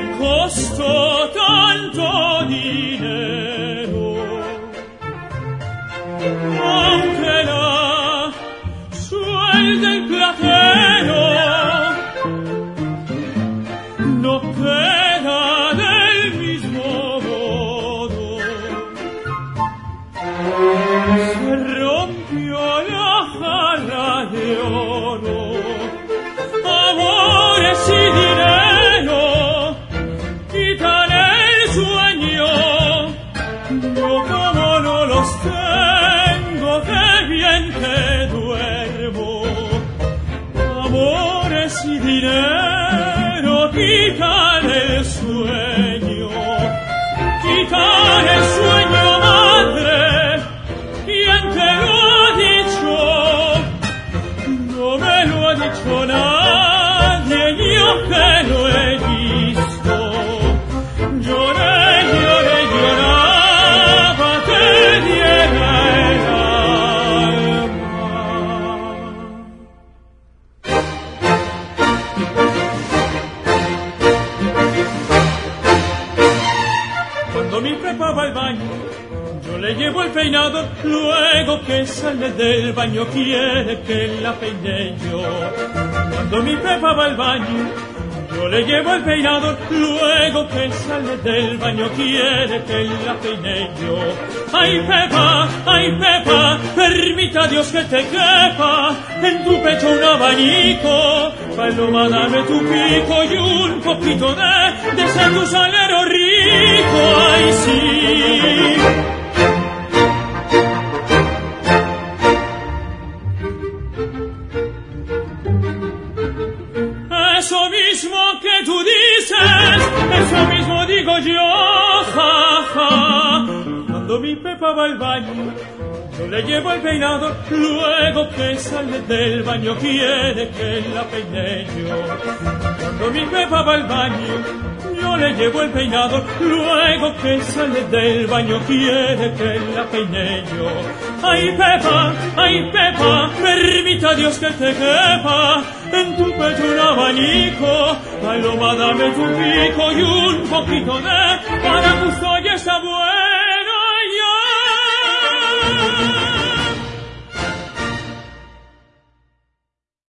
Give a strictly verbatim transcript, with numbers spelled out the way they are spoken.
costó tanto dinero, aunque la suerte del platero no queda del mismo modo. Se rompió la jarra de oro, amores y dinero quitan el sueño. Yo como no los tengo, qué bien que duermo. Amores y dinero quitan el sueño, quitan el sueño, madre. ¿Quién te lo ha dicho? No me lo ha dicho nadie, yo que lo he visto. Lloré, lloré, lloraba, te diera el alma. Cuando mi prepa va al baño, yo le llevo el peinado, luego que sale del baño quiere que la peine yo. Cuando mi Pepa va al baño, yo le llevo el peinado, luego que sale del baño quiere que la peine yo. Ay Pepa, ay Pepa, permita Dios que te quepa en tu pecho un abanico. Paloma, dame tu pico y un poquito de, de ese tu salero rico. Ay sí. Eso mismo que tú dices, eso mismo digo yo, ja, ja. Cuando mi Pepa va al baño, yo le llevo el peinado, luego que sale del baño quiere que la peine yo. Cuando mi Pepa va al baño, yo le llevo el peinado, luego que sale del baño quiere que la peine yo. Ay Pepa, ay Pepa, permita Dios que te quepa en tu pecho un abanico. Paloma, dame tu pico y un poquito de para gusto y está bueno.